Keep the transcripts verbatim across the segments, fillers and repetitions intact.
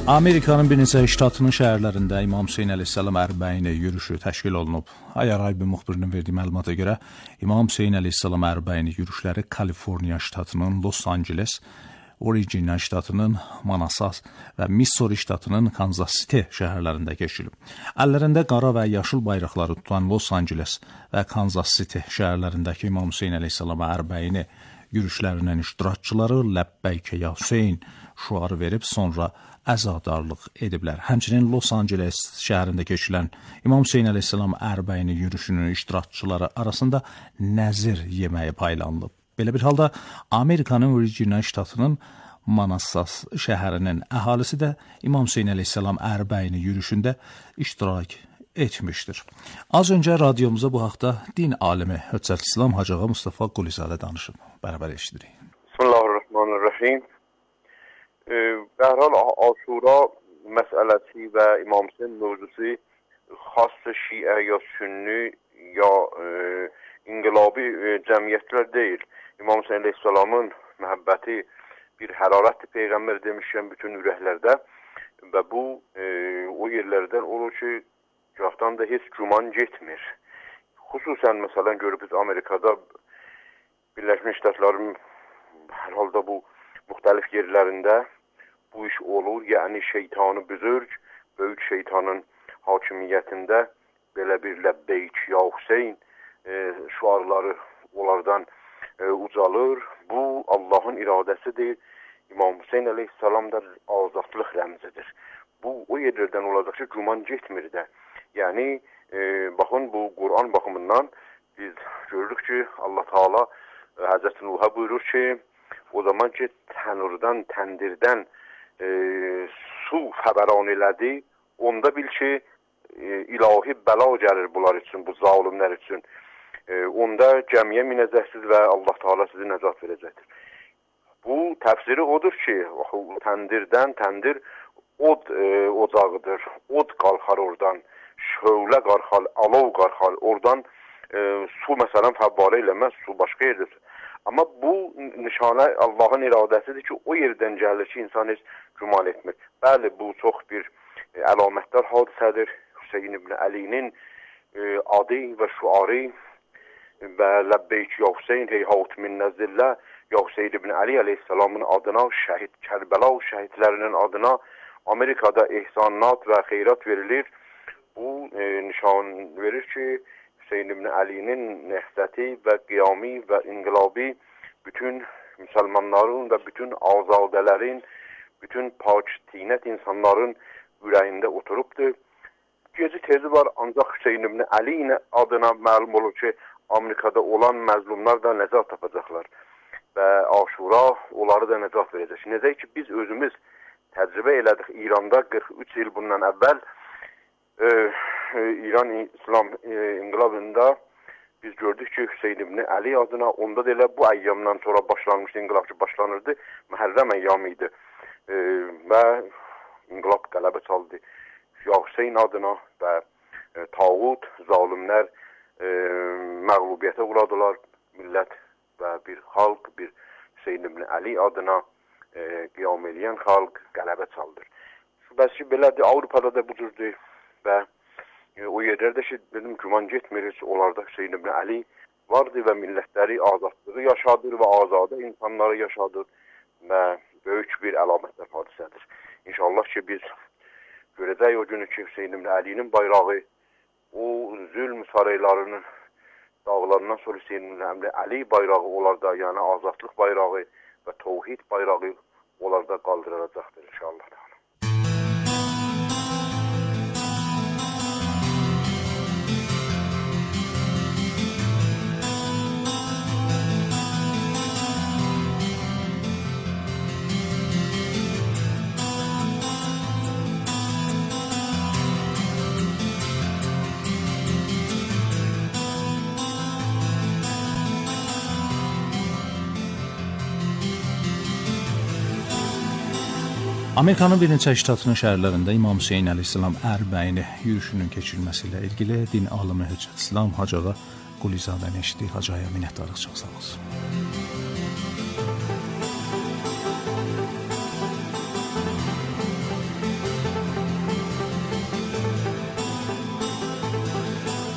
Amerikanın bir neçə ştatının şəhərlərində İmam Hüseyn əleyhissalam ərbəyini yürüşü təşkil olunub. Ayar Aybi müxbirinin verdiyi məlumata görə İmam Hüseyn əleyhissalam ərbəyini yürüşləri Kaliforniya ştatının Los Angeles, Virginia ştatının Manassas və Missouri ştatının Kansas City şəhərlərində keçirilib. Əllərində qara və yaşıl bayraqları tutan Los Angeles və Kansas City şəhərlərindəki İmam Hüseyn əleyhissalam ərbəyini yürüşlərinin iştirakçıları Ləbbəykə ya Hüseyn şuarı verib sonra əzadarlıq ediblər. Həmçinin Los Angeles şəhərində keçirilən İmam Hüseyn əleyhissalam ərbəyini yürüşünün iştirakçıları arasında nəzir yeməyi paylanılıb. Belə bir halda Amerikanın Virginia ştatının Manassas şəhərinin əhalisi də İmam Hüseyn əleyhissalam ərbəyini yürüşündə iştirak etmişdir. Az öncə radiomuza bu haqda din alimi Hüccət İslam Hacı Ağa Mustafa Qulizadə danışıb. Bərabər eşidirik. Bismillahirrahmanirrahim. Be her hal Aşura meselesi ve İmam Hüseyin mevzusu has Şia ya Sünni ya e, İnqilabi e, cemiyetler değil. İmam Hüseyin Aleyhisselam'ın məhəbbəti bir hərarətdir Peyğəmbər demişkən bütün ürəklərdə və bu e, o yerlərdən olur ki gahdan da heç güman getmir. Xüsusən məsələn görübüz Amerikada Birləşmiş Ştatların hər halda bu müxtəlif yerlərində bu iş olur. Yəni şeytanı büzürg, böyük şeytanın hakimiyyətində belə bir Ləbbeyk ya Hüseyn e, şuarları onlardan e, ucalır. Bu Allah'ın iradəsidir. İmam Hüseyn Aleyhisselam da azadlıq rəmzidir. Bu o yerlərdən olacaq ki, güman getmir də. Yəni e, baxın bu Quran baxımından biz görürük ki Allah Teala e, Həzrəti Nuh'a buyurur ki o zaman ki tənurdan, təndirdən e, su fəbəran elədi, onda bil ki e, ilahi bəla gəlir bunlar üçün, bu zalimlər üçün. E, onda gəmiyə minəcəksiniz və Allah Teala sizi nəcat verəcəkdir. Bu təfsiri odur ki, təndirdən, təndir od e, ocağıdır, od qalxar oradan, şövlə qalxar, alov qalxar, oradan e, su məsələn fəvvarə eləməz, su başqa yerdir. Amma bu nişanə Allah'ın iradəsidir ki, o yerdən gəlir ki, insan heç güman etmir. Bəli, bu çox bir e, əlamətdar hadisədir. Hüseyin ibn Əlinin e, adı və şuarı və Ləbbeyk ya Hüseyn heyhat min nəzillə ya Hüseyin ibn Əli əleyhissalamın adına, şəhid Kərbəla şəhidlərinin adına Amerikada ehsanat və xeyrat verilir. Bu e, nişan verir ki, Hüseyin ibn Əlinin nəhzəti və qiyami və inqilabi bütün müsəlmanların və bütün azadələrin, bütün pak tinət insanların ürəyində oturubdur. Gezi tezi var, ancaq Hüseyin ibn Əli adına məlum olur ki, Amerikada olan məzlumlar da nəcat tapacaqlar və Aşura onları da nəcat verəcək. Necə ki, biz özümüz təcrübə elədik İranda qırx üç il bundan əvvəl e, e, İran İslam e, inqilabında biz gördük ki, Hüseyin ibn Əli adına onda da elə bu əyyamdan sonra başlanmışdı, inqilab ki, başlanırdı, Məhərrəm əyyamı idi e, və inqilab qələbə çaldı. Ya Hüseyin adına və e, tağut, zalimlər e, məğlubiyyətə uğradılar, millət və bir xalq, bir Hüseyin ibn Əli adına e, qiyam eləyən xalq qələbə çaldır. Şübhəsiz ki, belədir, Avropada da bu cürdür və e, o yerlərdə ki, dedim, güman getmir, onlarda Hüseyin ibn Əli vardır və millətləri azadlığı yaşadır və azadə insanları yaşadır və böyük bir əlamətlər hadisədir. İnşallah ki, biz görəcək o günü ki, Hüseyin ibn Əlinin bayrağı o zülm saraylarının dağlarından sonra Hüseyin ibn Əli bayrağı onlarda, yəni azadlıq bayrağı və təvhid bayrağı onlarda qaldırılacaqdır inşallah. Amerikanın bir neçə ştatının şəhərlərində İmam Hüseyn əleyhissalam ərbəyini yürüşünün keçirilməsi ilə ilgili din alimi Hüccət İslam Hacı Ağa Qulizadəni eşitdik. Hacı Ağaya minnətdarlıq, çox sağ olsun.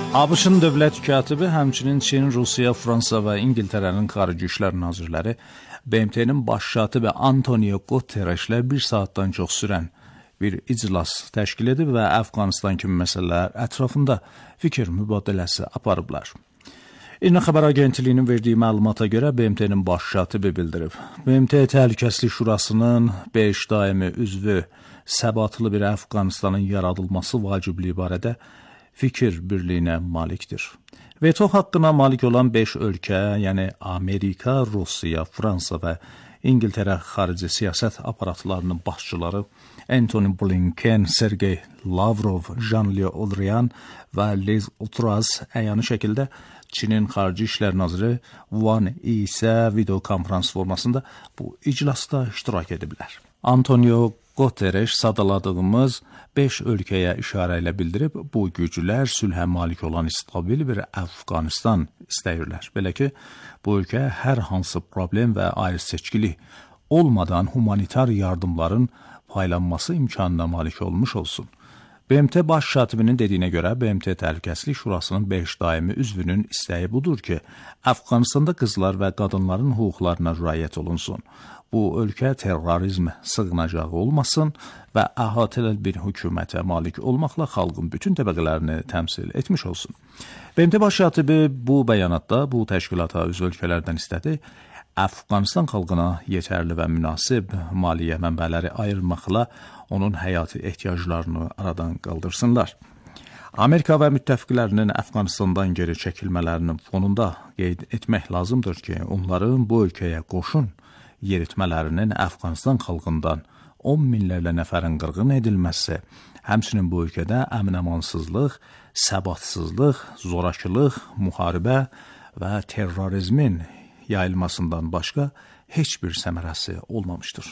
ABŞ-ın dövlət katibi, həmçinin Çin, Rusiya, Fransa və İngiltərənin xarici işlər nazirləri B M T-nin baş katibi Antonio Guterreslə bir saatdan çox sürən bir iclas təşkil edib və Əfqanistan kimi məsələlər ətrafında fikir mübadiləsi aparıblar. İRNA xəbər agentliyinin verdiyi məlumata görə B M T-nin baş katibi bildirib. B M T Təhlükəsizlik Şurasının beş daimi üzvü səbatlı bir Əfqanistanın yaradılması vacibliyi barədə fikir birliyinə malikdir. Veto haqqına malik olan beş ölkə, yəni Amerika, Rusiya, Fransa və İngiltərə xarici siyasət aparatlarının başçıları Antony Blinken, Sergey Lavrov, Jean-Luc Drian və Liz Truss əyani şəkildə Çinin xarici işlər naziri Wang Yi isə video konferans formasında bu iclasda iştirak ediblər. Antonio Guterres sadaladığımız beş ölkəyə işarə ilə bildirib, bu güclər sülhə malik olan stabil bir Əfqanistan istəyirlər. Belə ki, bu ölkə hər hansı problem və ayrı seçkilik olmadan humanitar yardımların paylanması imkanına malik olmuş olsun. B M T baş katibinin dediyinə görə, B M T Təhlükəsizlik Şurasının beş daimi üzvünün istəyi budur ki, Əfqanistanda qızlar və qadınların hüquqlarına riayət olunsun. Bu ölkə terrorizm sığınacağı olmasın və əhatəli bir hökumətə malik olmaqla xalqın bütün təbəqələrini təmsil etmiş olsun. B M T baş katibi bu bəyanatda bu təşkilata üzv ölkələrdən istədi, Əfqanistan xalqına yetərli və münasib maliyyə mənbələri ayırmaqla onun həyati ehtiyaclarını aradan qaldırsınlar. Amerika və müttəfiqlərinin Əfqanistandan geri çəkilmələrinin fonunda qeyd etmək lazımdır ki, onların bu ölkəyə qoşun yeritmələrinin Əfqanistan xalqından on minlərlə nəfərin qırğın edilməsi, həmçinin bu ölkədə əmin-amansızlıq, səbatsızlıq, zorakılıq, müharibə və terrorizmin yayılmasından başqa heç bir səmərəsi olmamışdır.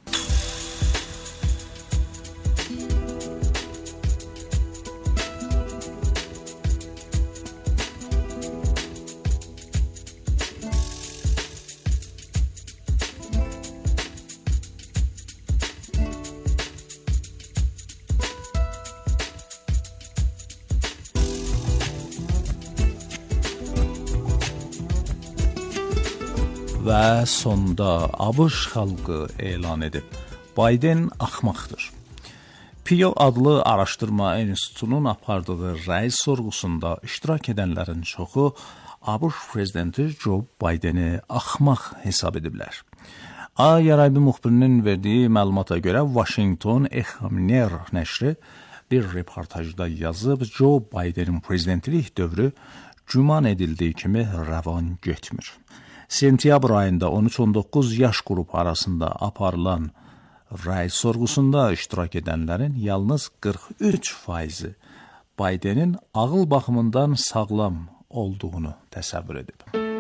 Və sonda ABŞ xalqı elan edib, Biden axmaqdır. Pew adlı araşdırma institutunun apardığı rəy sorğusunda iştirak edənlərin çoxu ABŞ prezidenti Joe Bideni axmaq hesab ediblər. A-Yaraybi müxbirinin verdiyi məlumata görə Washington Examiner nəşri bir reportajda yazıb, Joe Bidenin prezidentlik dövrü güman edildiyi kimi rəvan getmir. Sentyabr ayında on üç on doqquz yaş qrupu arasında aparılan rəy sorğusunda iştirak edənlərin yalnız qırx üç faizi Bidenin ağıl baxımından sağlam olduğunu təsəvvür edib.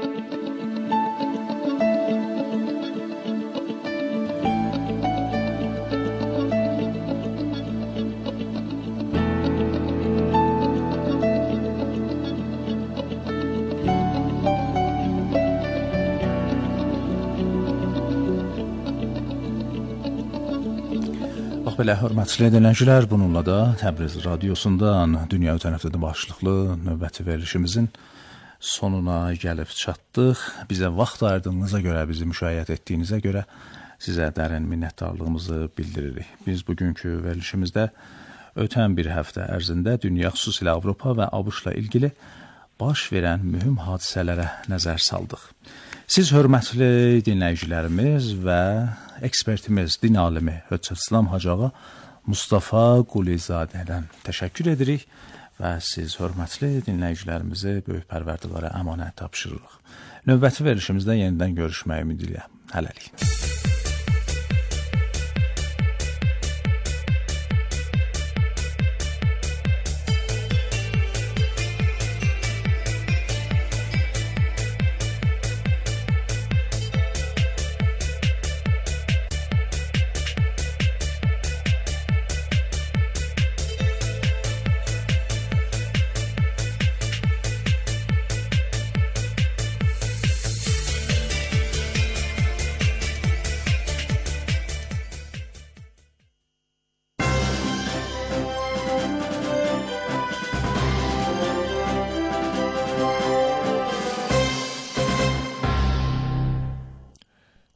Belə, hörmətli dinləyicilər, bununla da Təbriz radiosundan dünya ötənəfdə başlıqlı növbəti verilişimizin sonuna gəlib çatdıq. Bizə vaxt ayırdığınıza görə, bizi müşahidə etdiyinizə görə sizə dərin minnətdarlığımızı bildiririk. Biz bugünkü verilişimizdə ötən bir həftə ərzində dünya, xüsusilə Avropa və ABŞ-la ilgili baş verən mühüm hadisələrə nəzər saldıq. Siz hörmətli dinləyicilərimiz və ekspertimiz, din alimi Höccət İslam Hacı Mustafa Qulizadədən təşəkkür edirik və siz hörmətli dinləyicilərimizi böyük pərverdigara əmanət tapşırırıq. Növbəti verilişimizdə yenidən görüşmək ümidilə. Hələlik.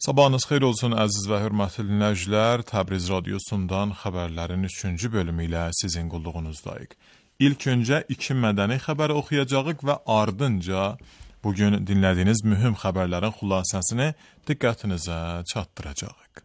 Sabahınız xeyir olsun əziz və hörmətli dinləyicilər. Təbriz radiosundan xəbərlərin üçüncü bölümü ilə sizin qulluğunuzdayıq. İlk öncə iki mədəni xəbəri oxuyacağıq və ardınca bugün dinlədiyiniz mühüm xəbərlərin xülasəsini diqqətinizə çatdıracağıq.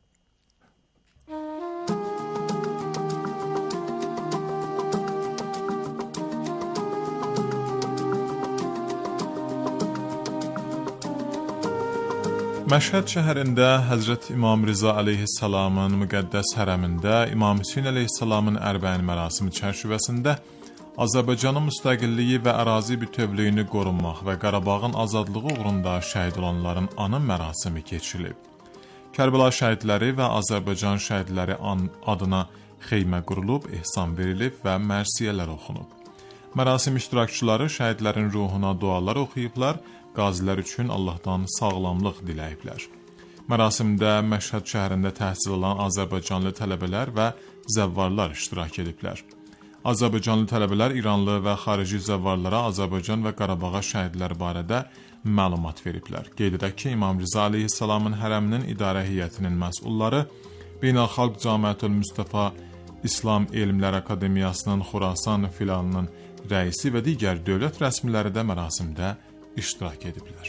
Məşhəd şəhərində Həzrət İmam Riza əleyhissalamın müqəddəs hərəmində İmam Hüseyn əleyhissalamın ərbəin mərasimi çərçivəsində Azərbaycanın müstəqilliyi və ərazi bütövlüyünü qorunmaq və Qarabağın azadlığı uğrunda şəhid olanların anı mərasimi keçirilib. Kərbəla şəhidləri və Azərbaycan şəhidləri adına xeymə qurulub, ehsan verilib və mərsiyələr oxunub. Mərasim iştirakçıları şəhidlərin ruhuna dualar oxuyublar, qazilər üçün Allahdan sağlamlıq diləyiblər. Mərasimdə Məşhəd şəhərində təhsil alan Azərbaycanlı tələbələr və zəvvarlar iştirak ediblər. Azərbaycanlı tələbələr İranlı və xarici zəvvarlara Azərbaycan və Qarabağa şəhidlər barədə məlumat veriblər. Qeyd edək ki, İmam Riza əleyhissalamın hərəminin idarə heyətinin məsulları, Beynəlxalq Camiətül Müstəfa İslam Elmlər Akademiyasının Xurasan filanının rəisi və digər dövlət rəsmiləri də mərasimdə iştirak ediblər.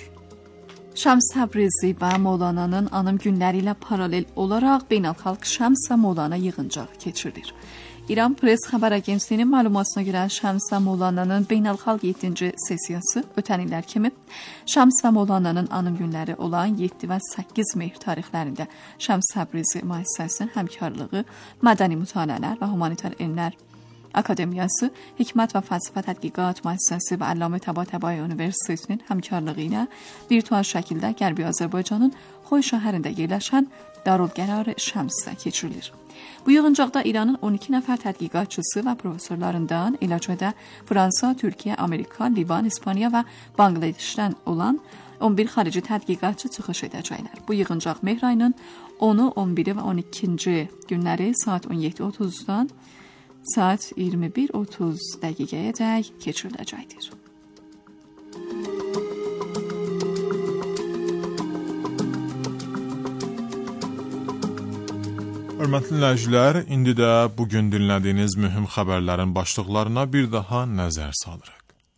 Şəms Təbrizi və Mövlananın anım günləri ilə paralel olaraq Beynəlxalq Şəms və Mövlana yığıncağı keçirilir. İran Press xəbər agentliyinin məlumatına görə Şəms və Mövlananın Beynəlxalq yeddinci sessiyası ötən illər kimi Şəms və Mövlananın anım günləri olan yeddi və səkkiz mey tarixlərində Şəms Təbrizi müəssisəsinin həmkarlığı, mədəni mütaliələr və humanitar elmlər Akademiyası, Hikmət və Fəlsəfə Tədqiqat müəssisəsi və Əllamə Təbəətəbai Universitetinin həmkarlığı ilə virtual şəkildə Qərbi Azərbaycanın Xoy şəhərində yerləşən Darülqərar Şəmsdə keçirilir. Bu yığıncaqda İranın on iki nəfər tədqiqatçısı və professorlarından, eləcə də Fransa, Türkiyə, Amerika, Livan, İspaniya və Bangladeşdən olan on bir xarici tədqiqatçı çıxış edəcəklər. Bu yığıncaq mehr ayının onu, on biri və on ikinci günləri saat on yeddi otuzdan saat iyirmi bir otuz dəqiqəyədək keçiriləcəkdir. Hörmətli dinləyicilər, indi də bugün dinlədiyiniz mühüm xəbərlərin başlıqlarına bir daha nəzər salırıq.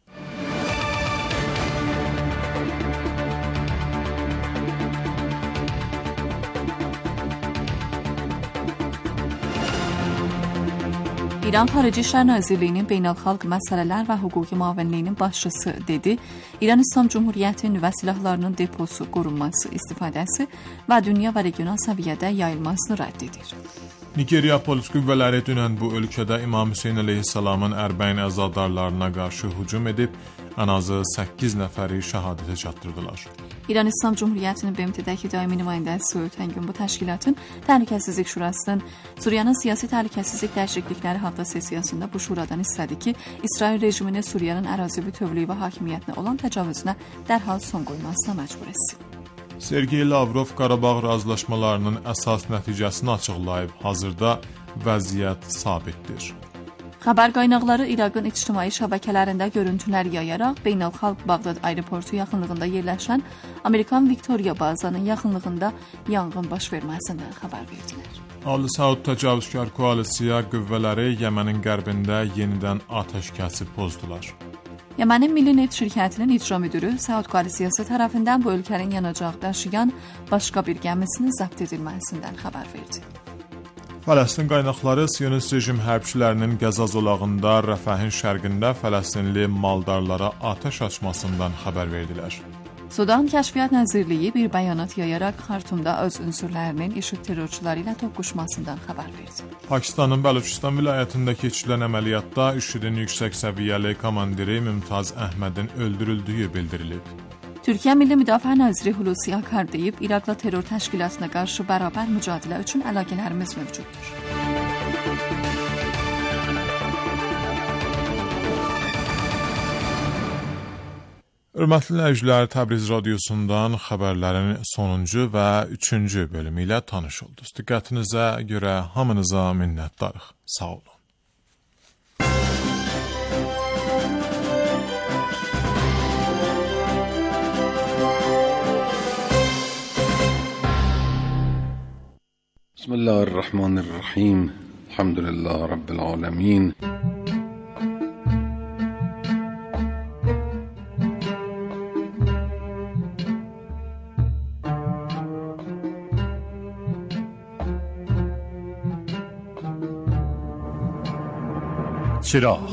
İran Xarici İşlər Nazirliyinin Beynəlxalq Məsələlər və Hüquqi Müavinliyinin başçısı dedi, İran İslam Cumhuriyyətinin nüvə silahlarının deposu, qorunması, istifadəsi və dünya və regional səviyyədə yayılmasını rədd edir. Nigeriya polis qüvvələri dünən bu ölkədə İmam Hüseyn əleyhissalamın ərbəin əzadarlarına qarşı hücum edib, ən azı səkkiz nəfəri şəhadətə çatdırdılar. İran İslam Cumhuriyyətinin B M T-dəki daimi nümayəndəsi ötən gün bu təşkilatın Təhlükəsizlik Şurasının Suriyanın siyasi təhlükəsizlik dəyişiklikləri haqda sessiyasında bu şuradan istədi ki, İsrail rejiminin Suriyanın ərazi bütövlüyü və hakimiyyətinə olan təcavüzünə dərhal son qoymasına məcbur etsin. Sergey Lavrov Qarabağ razılaşmalarının əsas nəticəsini açıqlayıb, hazırda vəziyyət sabitdir. Xəbər qaynaqları İraqın ictimai şəbəkələrində görüntülər yayaraq Beynəlxalq Bağdad aeroportu yaxınlığında yerləşən Amerikan Victoria bazasının yaxınlığında yanğın baş verməsindən xəbər verdilər. Ali Saud təcavüzkar koalisiya qüvvələri Yəmənin qərbində yenidən atəşkəsi pozdular. Yəmənin Milli Neft şirkətinin icra müdürü Saud koalisiyası tərəfindən bu ölkənin yanacaq daşıyan başqa bir gəmisinin zəbt edilməsindən xəbər verdi. Fələstin qaynaqları Siyonist rejim hərbçilərinin Qəza zolağında Rəfəhin şərqində Fələstinli maldarlara atəş açmasından xəbər verdilər. Sudan Kəşfiyyat Nazirliyi bir bəyanat yayaraq Xartumda öz ünsürlərinin IŞİD terrorçuları ilə toqquşmasından xəbər verdi. Pakistanın Bəluçistan vilayətində keçirilən əməliyyatda IŞİDin yüksək səviyyəli komandiri Mümtaz Əhmədin öldürüldüyü bildirilib. Türkiyə Milli Müdafiə Naziri Hulusi Akar deyib, İraqla terror təşkilatına qarşı bərabər mücadilə üçün əlaqələrimiz mövcuddur. Hörmətli dinləyicilər, Təbriz radiosundan xəbərlərin sonuncu və üçüncü bölümü ilə tanış oldunuz. Diqqətinizə görə hamınıza minnətdarıq. Sağ olun. الله الرحمن الرحیم الحمد لله رب العالمین. چراغ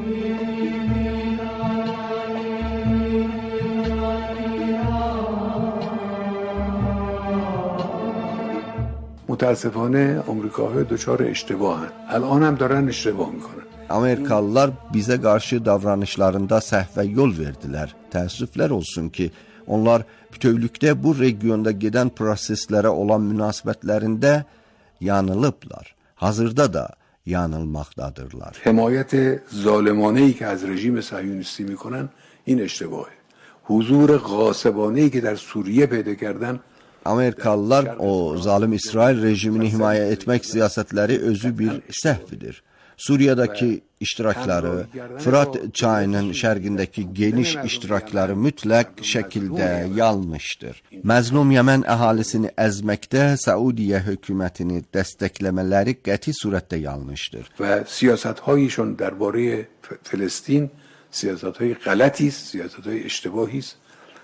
متاسفانه آمریکاها دچار اشتباهن. الان هم دارن اشتباه میکنن. Amerikalılar bizə qarşı davranışlarında səhvə yol verdilər. Təəssüflər olsun ki, onlar bütövlükdə bu regionda gedən proseslərə olan münasibətlərində yanılıblar. Hazırda da yanılmaqdadırlar. حمایت ظالمانه‌ای که از رژیم صهیونیستی میکنن این اشتباهه. حضور غاصبانه‌ای که در سوریه پیدا kərdən Amerikalılar o zalim İsrail rejimini himayə etmək siyasətləri özü bir səhvidir. Suriyadakı iştirakları, Fırat çayının şərqindəki geniş iştirakları mütləq şəkildə yanlışdır. Məzlum Yəmən əhalisini əzməkdə Səudiyyə hökumətini dəstəkləmələri qəti surətdə yanlışdır. و سیاست‌هایشون درباره فلسطین سیاست‌های غلطی است، سیاست‌های اشتباهی است.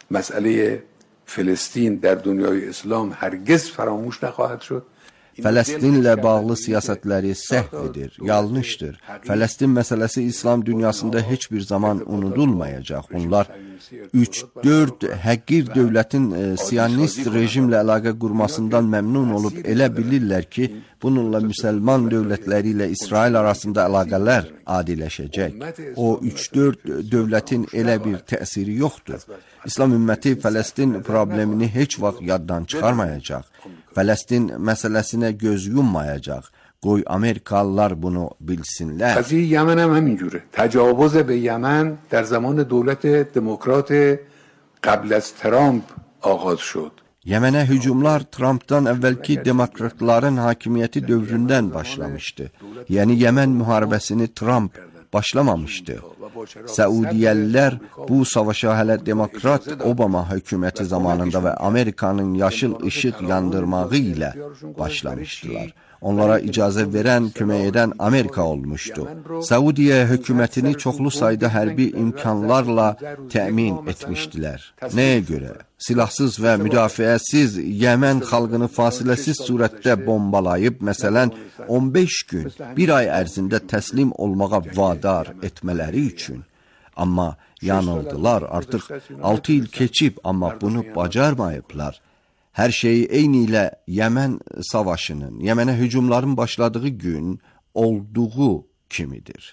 مسئله فلسطین در دنیای اسلام هرگز فراموش نخواهد شد. Fələstinlə bağlı siyasətləri səhvdir, yanlışdır. Fələstin məsələsi İslam dünyasında heç bir zaman unudulmayacaq. Onlar üç dörd həqir dövlətin e, siyonist rejimlə əlaqə qurmasından məmnun olub elə bilirlər ki, bununla müsəlman dövlətləri ilə İsrail arasında əlaqələr adiləşəcək. O üç dörd dövlətin elə bir təsiri yoxdur. İslam ümməti Fələstin problemini heç vaxt yaddan çıxarmayacaq. Fələstin məsələsinə göz yummayacaq. Qoy Amerikalılar bunu bilsinlər. قضیه یمن هم همینجوره. تجاوز به یمن در زمان دولت دموکرات قبل از ترامپ آغاز شد. Yəmənə hücumlar Trumpdan əvvəlki demokratların hakimiyyəti dövründən başlamışdı. Yəni Yəmən müharibəsini Trump başlamamışdı. Səudiyyəlilər bu savaşa hələ demokrat Obama hökuməti zamanında və Amerikanın yaşıl işıq yandırmağı ilə başlamışdılar. Onlara icazə verən, kömək edən Amerika olmuşdu. Səudiyyə hökumətini çoxlu sayda hərbi imkanlarla təmin etmişdilər. Nəyə görə? Silahsız və müdafiəsiz Yəmən xalqını fasiləsiz surətdə bombalayıb, məsələn, on beş gün, bir ay ərzində təslim olmağa vadar etmələri üçün. Amma yanıldılar, artıq altı il keçib, amma bunu bacarmayıblar. Hər şeyi eyni ilə Yəmən savaşının, Yəmənə hücumların başladığı gün olduğu kimidir.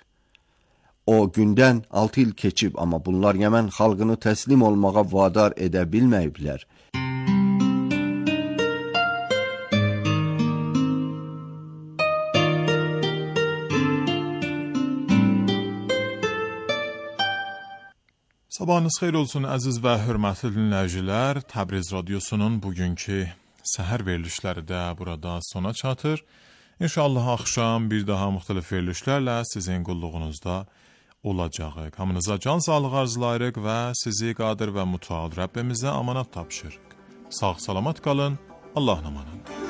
O gündən altı il keçib, amma bunlar Yəmən xalqını təslim olmağa vadar edə bilməyiblər. Sabahınız xeyir olsun əziz və hörmətli dinləyicilər. Təbriz Radiosunun bugünkü səhər verilişləri də burada sona çatır. İnşallah axşam bir daha müxtəlif verilişlərlə sizin qulluğunuzda olacağıq. Hamınıza can sağlığı arzulayırıq və sizi qadir və mütəal Rəbbimizə amanat tapşırıq. Sağ salamat qalın, Allahın amanında.